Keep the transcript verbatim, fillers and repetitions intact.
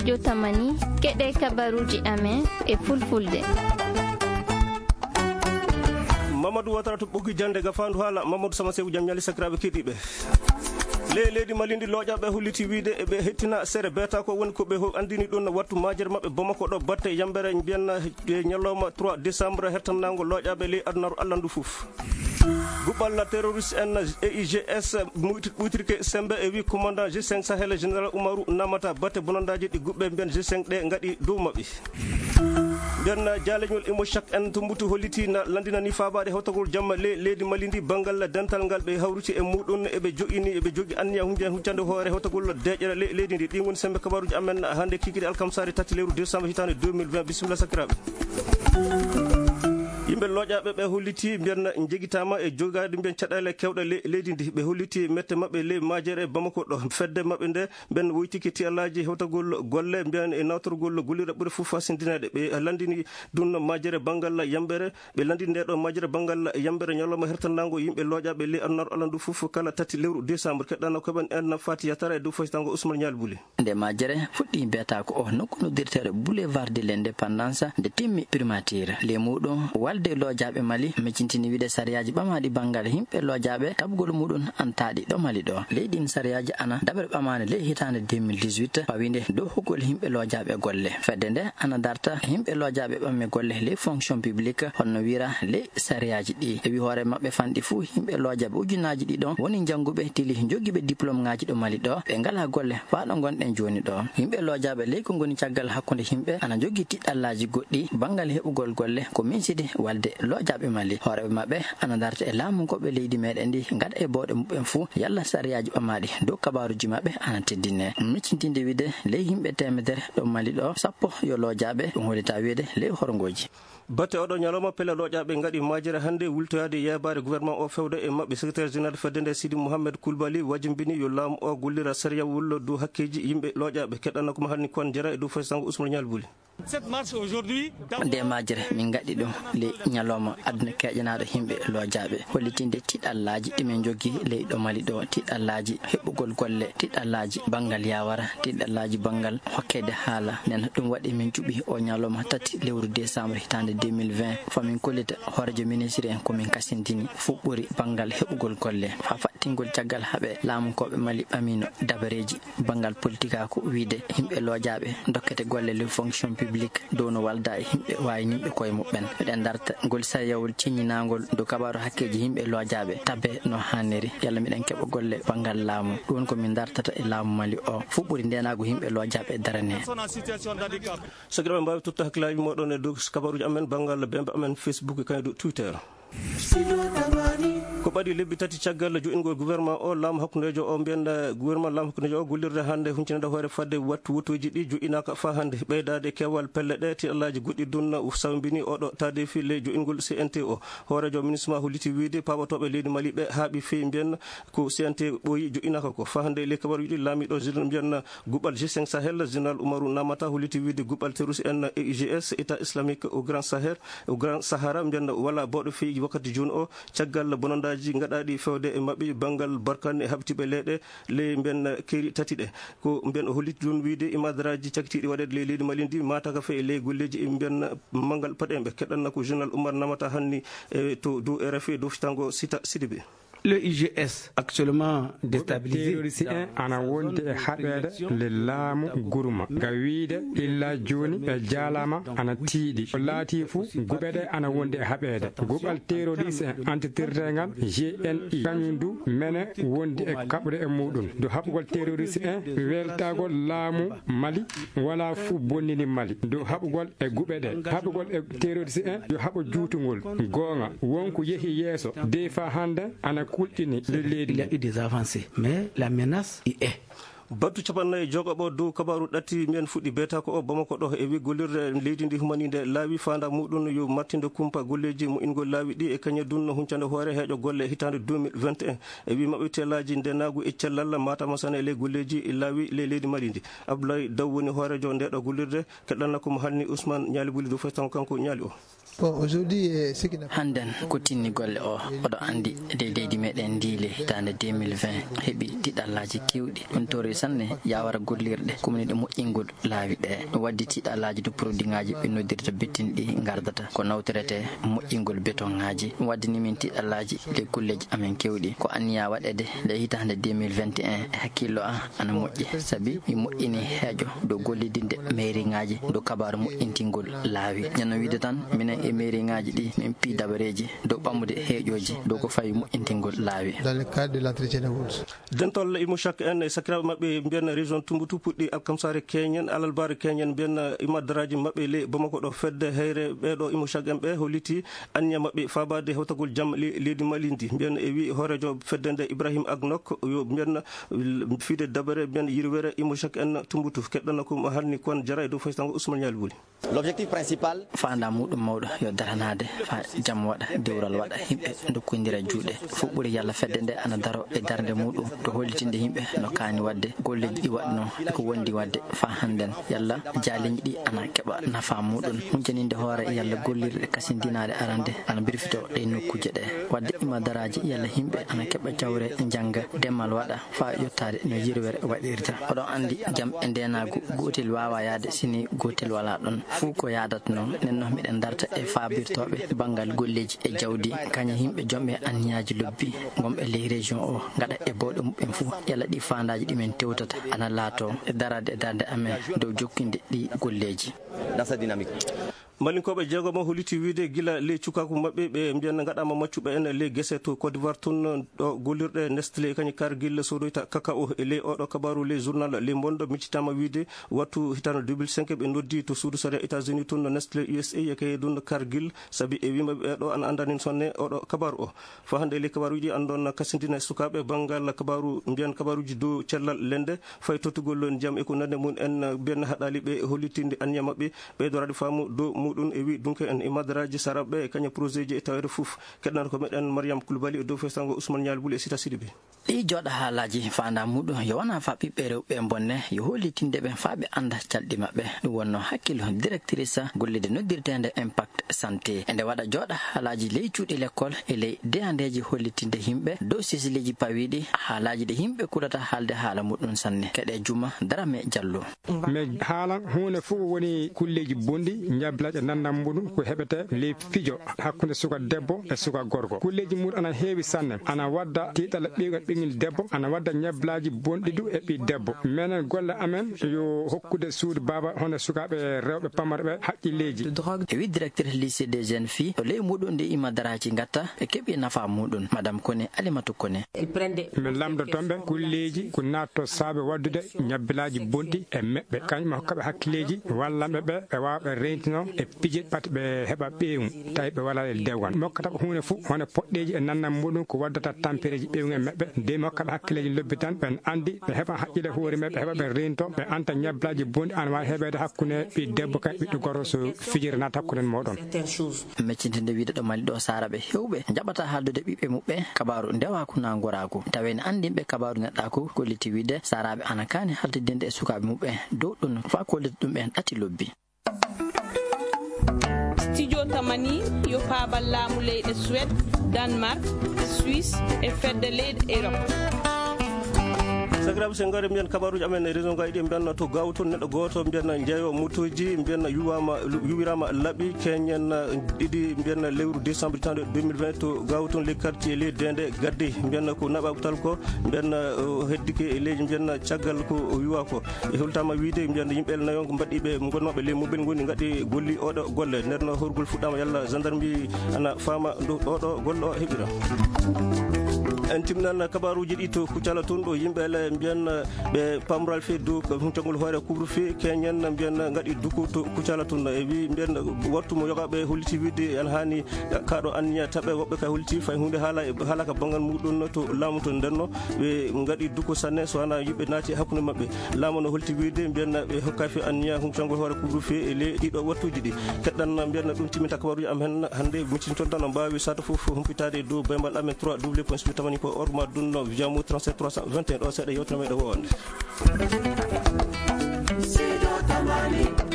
studio Tamani keɗe kabaruji amen e fulfulde. Mamadou Watara to ɓoggi jande gafandu haala Mamadou Sama Seydou jam ñali sakiraɓe keɗiɓe le leydi malindi looƴaɓe holliti wiide eɓe hettina sere beta ko woni koɓe andini ɗum wattu majere mabɓe Bamako ɗo batte yambere mbiyanna ñalawma trois décembre hertannago looƴaɓe ley adunaru Allah ndu fof. Guɓal terroriste en E I G S ɓuytirke sembe e wi commandant G cinq Sahel général Oumarou Namata batte bonandaji ɗi guɓɓe mbiyan G cinq ɗe gaɗi dow mabɓe. nden jaleñol emo chaque en to mbuti holliti na landinani faabade hewtagol jamma le leydi malindi banggal dental ngal ɓe hawriti e muɗum eɓe joƴini eɓe jogi anniya hunde huccande hoore hewtagol deƴƴere leydi ndi ɗi woni sembe kabaruji amen hande kikiɗe alkamsari tati lewru décembre hitande deux mille vingt bisimilla sakiraɓe. yimɓe looƴaɓe ɓe holliti mbiyan jeguitama e jogade mbiyan caɗele kewɗe leydi ndi ɓe holliti mette mabɓe ley majere e Bamako ɗo fedde mabɓe nde ɓen woytiki tialaji hewtagol golle mbiyan e nawtorgol gullirɗe ɓuuri fof fasindineɗe ɓe landini ɗum majere banggal yambere ɓe landini nde ɗo majere banggal yambere ñalawma hertannago yimɓe looƴaɓe ley adunaru Allah ndu fof kala tati lewru décembre keɗɗano koɓen en fati yatara e dow faytango Ousmane Ñal Bouli. nde majere fuɗɗi mbiyata ko o nokku noddirtere boulevard de l'indépendance nde timmi primature le muɗum walde loojaɓe Mali miccintini wiide sariyaji ɓamaɗi banggal himɓe loojaɓe tabgol muɗum antaɗi ɗo Mali ɗo leyɗin sariyaji ana daɓere ɓamade ley hitande deux mille dix-huit pawinde dow hokgol himɓe loojaɓe golle fedde nde ana darta himɓe loojaɓe ɓamme golle ley fonction publique honno wira ley sariyaji ɗi e wi hoore mabɓe fanɗi fuu himɓe loojaɓe ujunnaji ɗi ɗon woni jangguɓe tili joguiɓe diplôme ngaji ɗo Mali ɗo ɓe ngala golle faɗo gonɗen joni ɗo himɓe loojaɓe ley ko goni caggal hakkude himɓe ana jogui tiɗɗallaji goɗɗi banggal heɓugol golle ko minside walde loojaɓe Mali hooreɓe mabɓe ana darta e laamu goɓɓe leydi meɗen ndi gaɗa e bawɗe muɓɓen fuu yalla sariyaji ɓamaɗi dow kabaruji mabɓe ana teddine miccintinde wiide ley yimɓe temedere ɗo Mali ɗo sappo yo loojaɓe ɗum hollita wiide ley horgoji. batte oɗo ñalawma pelle looƴaɓe gaɗi majere hannde wultoyade yebare gouvernement o fewde e mabɓe secrétaire général fedde nde Sidi Mouhamed Koulibaly wajimbini yo laamu o gollira sariya wullo dow hakkeji yimɓe looƴaɓe keɗɗanno koma hanni kon jara e dow faysango Ousmane Ñal Bouli. nde majere min gaɗi ɗum ley ñalawma aduna keƴanaɗo himɓe loojaɓe hollitinde tiɗallaji ɗimin jogui leyɗo Mali ɗo tiɗallaji heɓugol golle tiɗallaji banggal yawara tiɗallaji banggal hokkede haala nen ɗum waɗi min cuuɓi o ñalawma tati lewru décembre hitande deux mille vingt famin kollita hoorejo ministre en komin kasintini fuɓɓori banggal heɓugol golle ha fattingol caggal haaɓe laamukoɓe Mali ɓamino dabareji banggal politique ako wiide yimɓe loojaɓe dokkete golle le fonction publique dow no walda e yimɓe wawi yimɓe koye muɓɓen eɗen darta ngol sariyawol ceññinagol dow kabaru hakkeji yimɓe loojaɓe tabbe no hanniri yalla miɗen keeɓa golle banggal laamu ɗum ko min dartata e laamu Mali o fuɓɓori ndenago yimɓe loojaɓe darane sakiraɓe mbawi totta hakkillaji moɗon e dow kabaruji amen banggal bembe amen Facebook kañum dow Twitter. ko ɓaɗi lebbi tati caggal joɗingol gouvernement o laamu hakkudejo o mbiyan gouvernement laamu hakkudejo o gollirde hannde huncinaɗo hoore fadde wattu wottoji ɗi joƴinaka fa hannde ɓeydade kewal pelle ɗe tiɗallaji goɗɗi dunna sawbini oɗo tade fi ley joɗingol C N T O hoorejo ministre ma holliti wiide paɓatoɓe leydi Mali ɓe haaɓi fewi mbiyan ko C N T ɓooyi joƴinaka ko fa hannde ley kabaruji ɗi laamiɗo général mbiyan guɓal G cinq Sahel général Oumarou Namata holliti wiide guɓal terroriste en E I G S état islamique au grand Sahel au grand Sahara mbiyan wala bawɗo fewi wakkati joni o caggal bonandaji gaɗaɗi fewde e mabɓe banggal barkanne e habtiɓe leyɗe ley mbiyan keeri tati ɗe ko mbiyan o holliti ɗum wiide imadaraji cakkitiɗi waɗede ley leydi Mali ndi mataka fe e ley golleji e mbiyan mangal paɗeɓe keɗɗanna ko général Oumar Namata hanni e to dow R F I dow fitango Sita Sidibé. Le I G S actuellement déstabilisé ana wonde e haɓede le laamu gurma ga wiide illa joni e jaalama ana tiiɗi o laati fuu guɓeɗe ana wonde e haɓede guɓal terroriste antitirtegal G N I kañum du mene wondi e kaɓre e muɗum do haɓugol terroriste en weltagol laamu Mali wala fuu bonnini Mali do haɓugol e guɓeɗe haɓugol e terroriste en yo haɓo juutugol goonga wonko yeehi yeeso des fois hande ana il y a eu des avancées mais la menace y est. battu capannayyi jogoɓo dow kabaru ɗatti mbiyen fuɗɗi beta ko o Bamako ɗo e wi gollirde leydi ndi humanide laawi fanda muɗum yo martinde kumpa golleji moƴƴingol laawi ɗi e kañe dunno huncande hoore heeƴo golle hitande deux mille vingt et un e wi maɓɓe tellaji ndenagu e cellal matama sana e ley golleji e laawi ley leydi Mali ndi Abdoulaye Daw woni hoorejo ndeɗo gollirde keɗɗanna komo hanni Ousmane Ñali Bouli dow faytan kanko ñaali o. hannden ko tinni golle o oɗo anndi deydeydi meɗen ndiile hitande deux mille vingt heeɓi tiɗallaji kewɗi ɗum tori sanne yawara gollirɗe kumniɗe moƴƴingol laawi ɗe waddi tiɗallaji to produit ngaji ɓe noddirta bettinɗi gardata ko nawtorete moƴƴingol béton ngaji ɗum waddini min tiɗallaji le golleji amen kewɗi ko anniya waɗede le hitande deux mille vingt et un e hakkillo an ana moƴƴi saabi mi moƴƴini heeƴo dow gollidinde mairie ngaji dow kabaru moƴƴintingol laawi ñanno wiide tan minen e mairie ngaji ɗi min pi dabareji dow ɓammude heeƴoji dow ko fawi moƴƴintingol laawi dans le cadre de l'entretien des routes. dentol imo chaque en e sakiraɓe mabɓe mbiyen région Tumbatu puɗɗi alkamsare keñen alalbare keñen mbiyen imaddaraji mabɓe le Bamako ɗo fedde heyre ɓeɗo imo chaque en ɓe holliti anniya mabɓe fabade hewtagol jaam leydi Mali ndi mbiyen e wi horejo fedde nde Ibrahima Agnok yo mbiyen fiide dabare mbiyen yirwere imo chaque en Tumbatu keɗɗana ko hanni kon jara e dow faytango Ousmane Ñali Wuli. L'objectif principal fanda muɗum mawɗo yo daranade fa jam waɗa dewral waɗa himɓe dokkodira juuɗe fu ɓuuri yalla fedde nde ana daro e darde muɗum to hollitinde yimɓe no kaani wadde golleji ɗi waɗno ko wondi wadde fa hannden yalla jaaleji ɗi ana keɓa nafa muɗum huncaninde hoore yalla gollirɗe kasindinade arande ana birfito ɗe nokkuje ɗe wadde imadaraji yalla yimɓe ana keɓa jawre jangga demal waɗa fa yottade no yirwere waɗirta oɗon andi jaam e ndenago gotel wawa yaade sini gotel wala ɗon fuu ko yadat noon nenno miɗen darta e fabirtoɓe banggal golleji e jawdi kaña yimɓe jomɓe anniyaji lobbi gomɓe ley région o gaɗa e bawɗe muɓɓen fuu yalla ɗi fandaji ɗimen tewtata ana laato e darade e darde amen dow jokkinde ɗi golleji dans sa dynamique. malinkoɓe jeegom holliti wiide gila ley cukaku mabɓe ɓe mbiyan gaɗama maccuɓe en ley guese to Côte d'Ivoire tun ɗo gollirɗe Nestlé kañi Cargill sodoyta kakao e ley oɗo kabaru ley journal ley Monde miccitama wiide wattu hitande deux mille cinq ɓe noddi to suudu sare États-Unis tun Nestlé U S A yeke dun Cargill saabi e wimaɓe ɓeɗo ana andanin sonne oɗo kabaru o fa hande ley kabaruji andon kasindina sukaɓe banggal kabaru mbiyan kabaruji dow cellal lende fay tottugol jaam e ko nande mum en mbiyan haɗali ɓe hollitinde anniya mabɓe ɓeydoraɗe faamu dow ɗum e wi donc en imadaraji saraɓe kaña projet ji e tawede fof keɗɗan ko meɗen Mariam Koulibaly e dow festango Ousmane Ñali Wuli e Sita Sidibé. ɗi joɗa haalaji fanda muɗum yo wona fa ɓiɓɓe rewɓe bonne yo hollitindeɓe fa ɓe anda calɗi mabɓe ɗum wonno hakkilo directrice gollide noddirtede impact santé ende waɗa joɗa haalaji ley cuuɗi l'école e ley deyandeji hollitinde yimɓe dow sisileji pawiɗi haalaji ɗe yimɓe kurata haalde haala muɗum sanne keɗe juma Darame Diallo. mais haala hunde fof woni kulleji bondi jablaje nandam muɗum ko heɓete ley fijo hakkude suka debbo e suka gorko kulleji muɗum ana heewi sanne ana wadda tiɗala ɓigal ɓiŋil debbo ana wadda ñablaji bonɗi du e ɓi debbo minen golle amen yo hokkude suudu baba hono sukaɓe rewɓe pamarɓe haqqilleji e wi directrice lycée des jeunes filles to ley muɗum nde imadaraji gatta e keeɓi nafa muɗum madame Kone Alimatou Kone. min lamdotonɓe kulleji ko natto saabe waddude ñabbilaji bonɗi e meɓɓe kañum hokkaɓe hakkilleji wallanɓe ɓe ɓe wawɓe reytino e piije pati ɓe heɓa ɓeewu tawi ɓe wala e dewgal mokkataɓe hunde fof hono poɗɗeji e nannam muɗum ko waddata tampereji ɓeewu e meɓɓe nde mokkaɓe hakkilleji lobbi tan ɓen andi ɓe heɓa haqqille hoore meɓɓe heɓa ɓe rento ɓe anta ñablaji bonɗi ana wawi heɓede hakkude ɓi debbo kay ɓiɗɗo gorko so fijiri nata hakkude moɗon meccitinde wiide ɗo Mali ɗo saraɓe hewɓe jaɓata haaldude ɓiɓɓe muɓɓe kabaru ndewaku na goraku tawene andinɓe kabaru neɗɗaku kolliti wiide saraɓe ana kani haltidinde e sukaɓe muɓɓe dow ɗum fa kolliti ɗum ɓen ɗati lobbi. Studio Tamani yo paabal laamu leyɗe Suède, Danemark, Suisse e fedde leyɗe Europe. sakiraɓe sen gari mbiyen kabaruji amen e région ngaji ɗi mbiyanno to gaw toon neɗɗo goto mbiyanna jeeyo motoji mbiyanna yuwama yuwirama laaɓi keñen ɗiɗi mbiyanna lewru décembre tande deux mille vingt to gaw toon ley quartier ley Dende Gadde mbiyanna ko naɓa tal ko mbiyanna heddike e leydi mbiyanna caggal ko wiwa ko e holtama wiide mbiyanna yimɓe nayo ko mbaɗɗiɓe gonnoɓe ley mobile goni gaɗi golli oɗo golle nden horgol fuɗɗama yalla gendarmerie ana faama oɗo golle o heeɓira en timnan kabaruji ɗi to Kucala toon ɗo yimɓe ele mbiyan ɓe pamral fe dow huncagol hoore couvre feu keñen mbiyan gaɗi duku to Kucala toon e wi mbiyan wattu mo yogaɓe holliti widde en hani kaɗo anniya taɓe woɓɓe kay holliti fay hunde haala haala ka banggal muɗum to laamu to ndenno ɓe gaɗi duku sanne so wana yimɓe naati hakkude mabɓe laamu no holliti widde mbiyan ɓe hokka fe anniya huncagol hoore couvre feu e ley ɗiɗo wattuji ɗi keɗɗan mbiyan ɗum timminta kabaruji am hen hande miccinton tan no mbawi sata foof humpitade dow baybal amen trois w point sbi tamani ko orma dunno jamu trente-sept trois cent vingt et un ɗo seeɗa yewtere meɗe wonde.